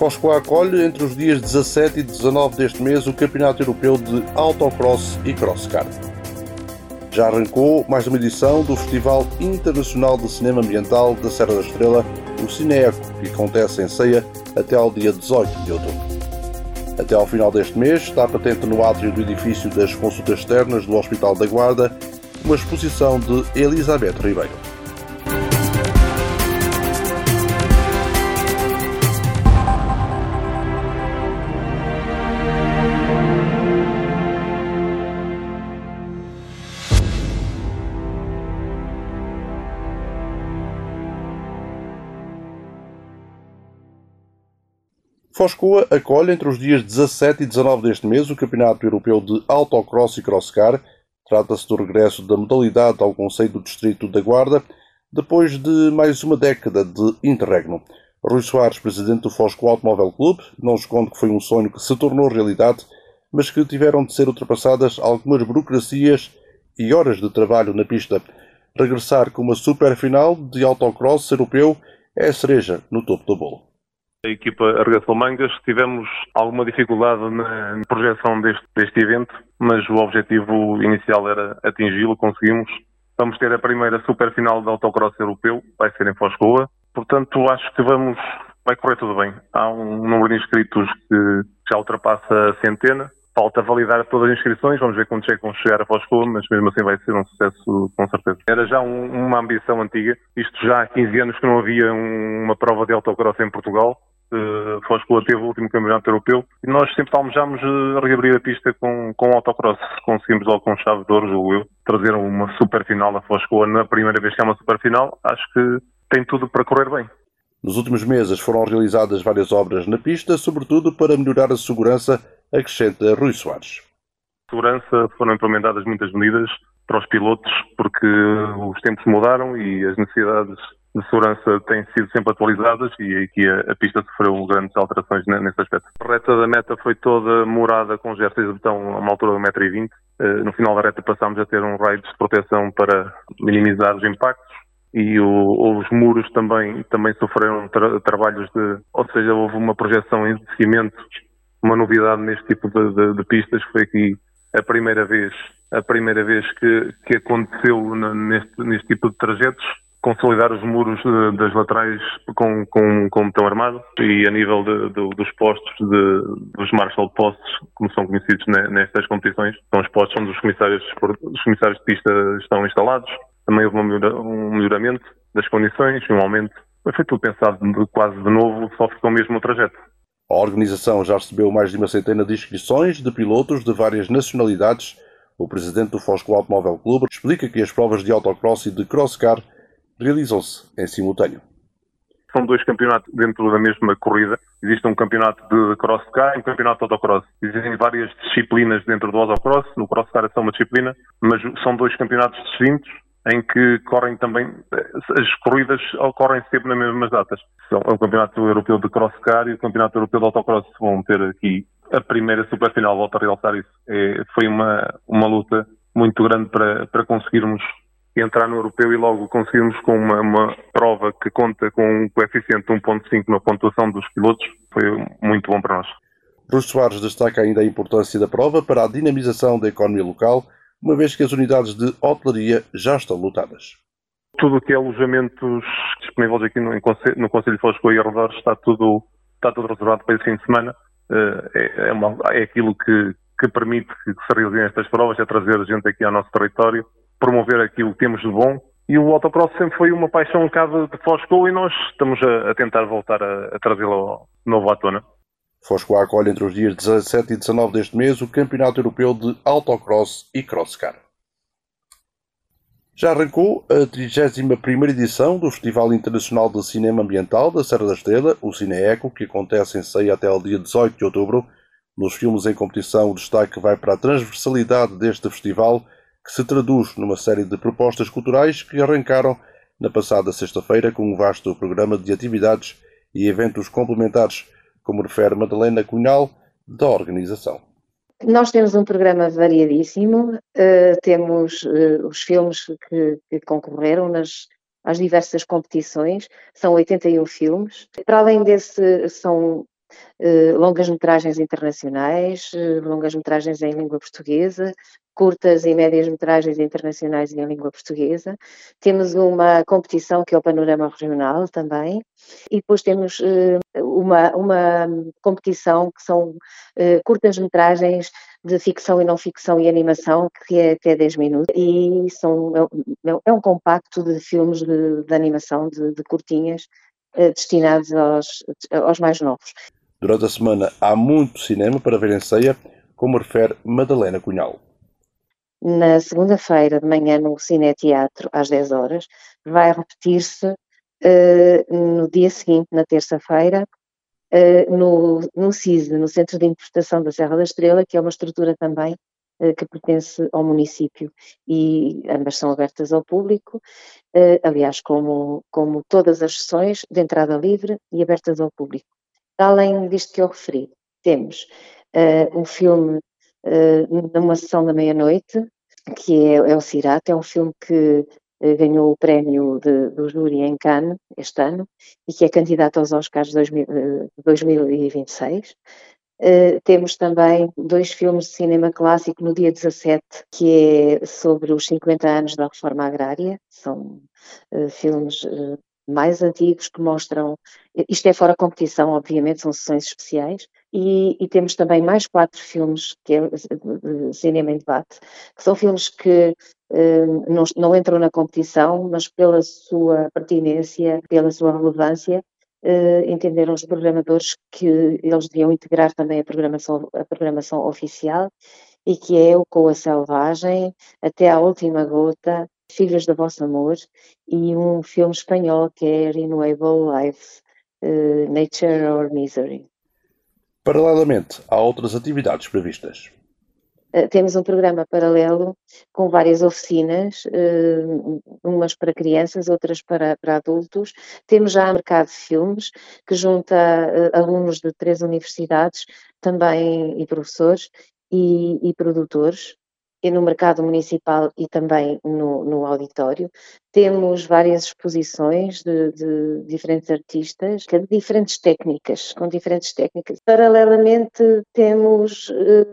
Foscoa acolhe entre os dias 17 e 19 deste mês o Campeonato Europeu de Autocross e Crosscar. Já arrancou mais uma edição do Festival Internacional de Cinema Ambiental da Serra da Estrela, o Cineeco, que acontece em Ceia até ao dia 18 de outubro. Até ao final deste mês está patente no átrio do edifício das consultas externas do Hospital da Guarda uma exposição de Elizabeth Ribeiro. Foscoa acolhe entre os dias 17 e 19 deste mês o Campeonato Europeu de Autocross e Crosscar. Trata-se do regresso da modalidade ao Conselho do Distrito da Guarda, depois de mais uma década de interregno. Rui Soares, presidente do Foscoa Automóvel Clube, não esconde que foi um sonho que se tornou realidade, mas que tiveram de ser ultrapassadas algumas burocracias e horas de trabalho na pista. Regressar com uma super final de autocross europeu é a cereja no topo do bolo. A equipa arregaçou mangas, tivemos alguma dificuldade na projeção deste evento, mas o objetivo inicial era atingi-lo, conseguimos. Vamos ter a primeira super final de autocross europeu, vai ser em Foscoa, portanto acho que vai correr tudo bem. Há um número de inscritos que já ultrapassa a centena, falta validar todas as inscrições, vamos ver quando vão chegar a Foscoa, mas mesmo assim vai ser um sucesso com certeza. Era já uma ambição antiga, isto já há 15 anos que não havia uma prova de autocross em Portugal. Foscoa teve o último campeonato europeu e nós sempre almejámos reabrir a pista com autocross. Conseguimos logo com chave de ouro, julgo eu, trazer uma super final a Foscoa na primeira vez que é uma super final. Acho que tem tudo para correr bem. Nos últimos meses foram realizadas várias obras na pista, sobretudo para melhorar a segurança, acrescenta Rui Soares. Segurança, foram implementadas muitas medidas para os pilotos porque os tempos mudaram e as necessidades de segurança têm sido sempre atualizadas e aqui a pista sofreu grandes alterações nesse aspecto. A reta da meta foi toda morada com gestos de betão a uma altura de 1,20 m. No final da reta passámos a ter um raio de proteção para minimizar os impactos e os muros também sofreram trabalhos ou seja, houve uma projeção em cimento, uma novidade neste tipo de pistas, foi aqui a primeira vez que aconteceu neste tipo de trajetos. Consolidar os muros das laterais com betão armado e a nível dos postos, dos Marshall Posts, como são conhecidos nestas competições, são os postos onde os comissários de pista estão instalados. Também houve um melhoramento das condições e um aumento. Foi tudo pensado quase de novo, só ficou mesmo o trajeto. A organização já recebeu mais de uma centena de inscrições de pilotos de várias nacionalidades. O presidente do Foscoa Automóvel Clube explica que as provas de autocross e de crosscar realizam-se em simultâneo. São dois campeonatos dentro da mesma corrida. Existe um campeonato de crosscar e um campeonato de autocross. Existem várias disciplinas dentro do autocross. No crosscar é só uma disciplina, mas são dois campeonatos distintos em que correm também, as corridas ocorrem sempre nas mesmas datas. É o Campeonato Europeu de Crosscar e o Campeonato Europeu de Autocross. Vão ter aqui a primeira superfinal, volto a realçar isso. Foi uma luta muito grande para conseguirmos entrar no europeu e logo conseguirmos com uma prova que conta com um coeficiente de 1,5 na pontuação dos pilotos. Foi muito bom para nós. Rui Soares destaca ainda a importância da prova para a dinamização da economia local, uma vez que as unidades de hotelaria já estão lotadas. Tudo o que é alojamentos disponíveis aqui no Concelho de Foscoa e arredores está tudo reservado para esse fim de semana. É aquilo que permite que se realizem estas provas, é trazer gente aqui ao nosso território, promover aquilo que temos de bom. E o autocross sempre foi uma paixão cá de Foscoa e nós estamos a tentar voltar a trazê-lo novo à tona. Foscoa acolhe entre os dias 17 e 19 deste mês o Campeonato Europeu de Autocross e Crosscar. Já arrancou a 31ª edição do Festival Internacional de Cinema Ambiental da Serra da Estrela, o Cineeco, que acontece em Ceia até ao dia 18 de outubro. Nos filmes em competição, o destaque vai para a transversalidade deste festival, que se traduz numa série de propostas culturais que arrancaram na passada sexta-feira com um vasto programa de atividades e eventos complementares, como refere Madalena Cunhal, da organização. Nós temos um programa variadíssimo, temos os filmes que concorreram às diversas competições, são 81 filmes. Para além desse, são longas-metragens internacionais, longas-metragens em língua portuguesa, curtas e médias-metragens internacionais em língua portuguesa. Temos uma competição que é o Panorama Regional também, e depois temos uma competição que são curtas-metragens de ficção e não ficção e animação, que é até 10 minutos, e é um compacto de filmes de animação, de curtinhas, destinados aos mais novos. Durante a semana há muito cinema para ver em ceia, como refere Madalena Cunhal. Na segunda-feira de manhã no Cineteatro, às 10 horas, vai repetir-se no dia seguinte, na terça-feira, no CISE, no Centro de Interpretação da Serra da Estrela, que é uma estrutura também que pertence ao município, e ambas são abertas ao público, aliás, como todas as sessões, de entrada livre e abertas ao público. Além disto que eu referi, temos um filme numa sessão da meia-noite, que é o Sirat, é um filme que ganhou o prémio do júri em Cannes este ano e que é candidato aos Oscars de 2026. Temos também 2 filmes de cinema clássico no dia 17, que é sobre os 50 anos da reforma agrária. São filmes mais antigos que mostram, isto é fora competição, obviamente, são sessões especiais, e temos também mais 4 filmes que é de cinema em debate, que são filmes que não entram na competição, mas pela sua pertinência, pela sua relevância, entenderam os programadores que eles deviam integrar também a programação oficial, e que é o Coa Selvagem, Até à Última Gota, Filhos do Vosso Amor, e um filme espanhol que é Renewable Life, Nature or Misery. Paralelamente, há outras atividades previstas. Temos um programa paralelo com várias oficinas, umas para crianças, outras para adultos. Temos já o Mercado de Filmes, que junta alunos de 3 universidades, também e professores e produtores, e no mercado municipal e também no auditório. Temos várias exposições de diferentes artistas, com diferentes técnicas. Paralelamente temos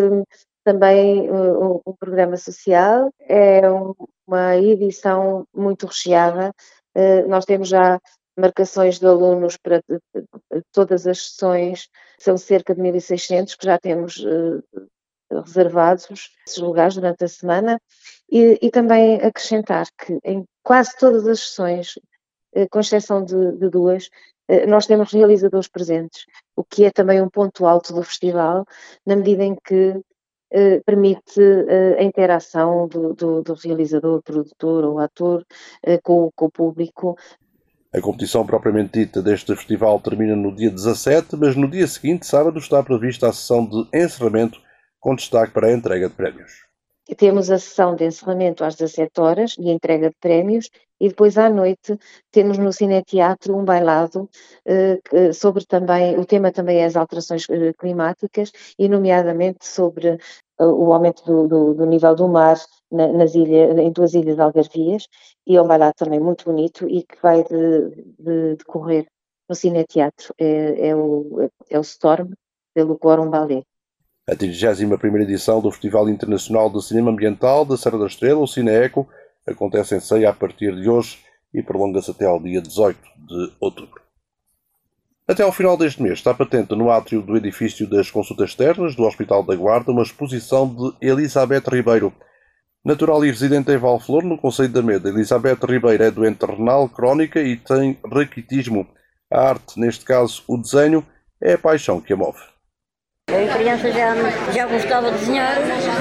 também um programa social, é uma edição muito recheada. Nós temos já marcações de alunos para todas as sessões, são cerca de 1.600 que já temos reservados esses lugares durante a semana, e também acrescentar que em quase todas as sessões, com exceção de 2, nós temos realizadores presentes, o que é também um ponto alto do festival, na medida em que permite a interação do realizador, produtor ou ator com o público. A competição propriamente dita deste festival termina no dia 17, mas no dia seguinte, sábado, está prevista a sessão de encerramento com destaque para a entrega de prémios. Temos a sessão de encerramento às 17 horas de entrega de prémios, e depois à noite temos no Cineteatro um bailado sobre também, o tema também é as alterações climáticas, e nomeadamente sobre o aumento do nível do mar em 2 ilhas algarvias, e é um bailado também muito bonito e que vai decorrer no Cineteatro. É o Storm, pelo Quórum Ballet. A 31ª edição do Festival Internacional de Cinema Ambiental da Serra da Estrela, o Cineeco, acontece em Ceia a partir de hoje e prolonga-se até ao dia 18 de outubro. Até ao final deste mês está patente no átrio do edifício das consultas externas do Hospital da Guarda uma exposição de Elizabeth Ribeiro. Natural e residente em Valflor, no concelho da Meda, Elizabeth Ribeiro é doente renal crónica e tem raquitismo. A arte, neste caso o desenho, é a paixão que a move. Eu em criança já gostava de desenhar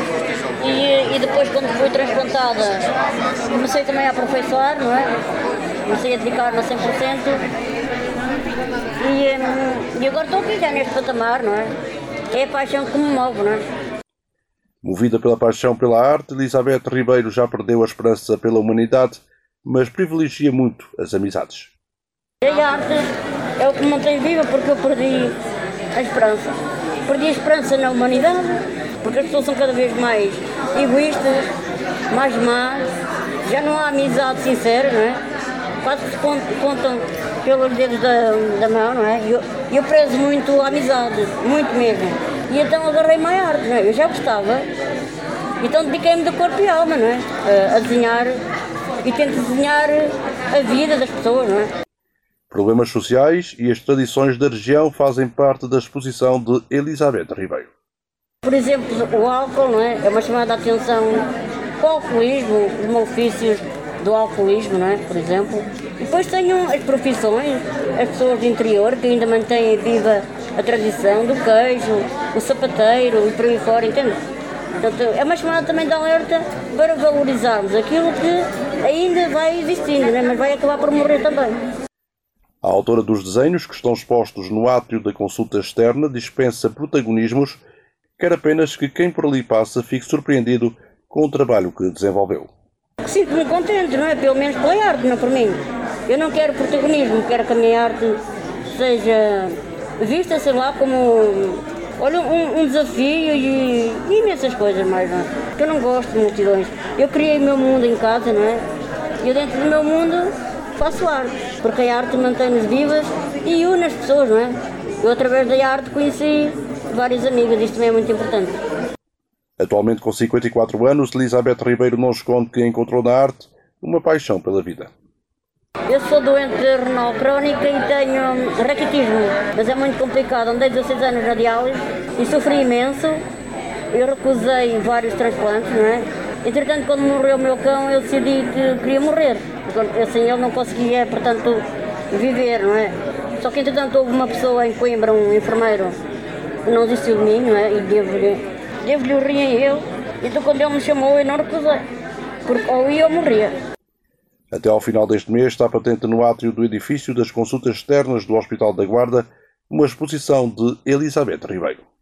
e depois, quando fui transplantada, comecei também a aperfeiçoar, não é? Comecei a dedicar-me a 100% e agora estou aqui já neste patamar, não é? É a paixão que me move, não é? Movida pela paixão pela arte, Elizabeth Ribeiro já perdeu a esperança pela humanidade, mas privilegia muito as amizades. A arte é o que me mantém viva, porque eu perdi a esperança. Perdi a esperança na humanidade, porque as pessoas são cada vez mais egoístas, mais más, já não há amizade sincera, não é? Quase que se contam pelos dedos da mão, não é? eu prezo muito a amizade, muito mesmo. E então agarrei-me à arte, não é? Eu já gostava, então dediquei-me de corpo e alma, não é? A desenhar e tento desenhar a vida das pessoas, não é? Problemas sociais e as tradições da região fazem parte da exposição de Elizabeth Ribeiro. Por exemplo, o álcool, não é? É uma chamada de atenção para o alcoolismo, os malefícios do alcoolismo, não é? Por exemplo. E depois tenho as profissões, as pessoas do interior que ainda mantêm viva a tradição do queijo, o sapateiro e por aí fora, entende? Portanto, é uma chamada também de alerta para valorizarmos aquilo que ainda vai existindo, né? Mas vai acabar por morrer também. A autora dos desenhos, que estão expostos no átrio da consulta externa, dispensa protagonismos, quer apenas que quem por ali passa fique surpreendido com o trabalho que desenvolveu. Sinto-me contente, não é? Pelo menos pela arte, não por mim. Eu não quero protagonismo, quero que a minha arte seja vista, sei lá, como olha, um desafio e imensas coisas mais, não é? Porque eu não gosto de multidões. Eu criei o meu mundo em casa, não é? E eu dentro do meu mundo faço arte, porque a arte mantém-nos vivas e une as pessoas, não é? Eu através da arte conheci várias amigas, isto também é muito importante. Atualmente com 54 anos, Elizabeth Ribeiro não esconde que encontrou na arte uma paixão pela vida. Eu sou doente de renal crónica e tenho raquitismo, mas é muito complicado. Andei 16 anos na diálise e sofri imenso. Eu recusei vários transplantes, não é? Entretanto, quando morreu o meu cão, eu decidi que queria morrer. Assim, ele não conseguia, portanto, viver, não é? Só que, entretanto, houve uma pessoa em Coimbra, um enfermeiro, que não desistiu de mim, não é? E devo-lhe o rim a ele. Então, quando ele me chamou, eu não recusei. Porque ou ia ou morria. Até ao final deste mês está patente no átrio do edifício das consultas externas do Hospital da Guarda uma exposição de Elizabeth Ribeiro.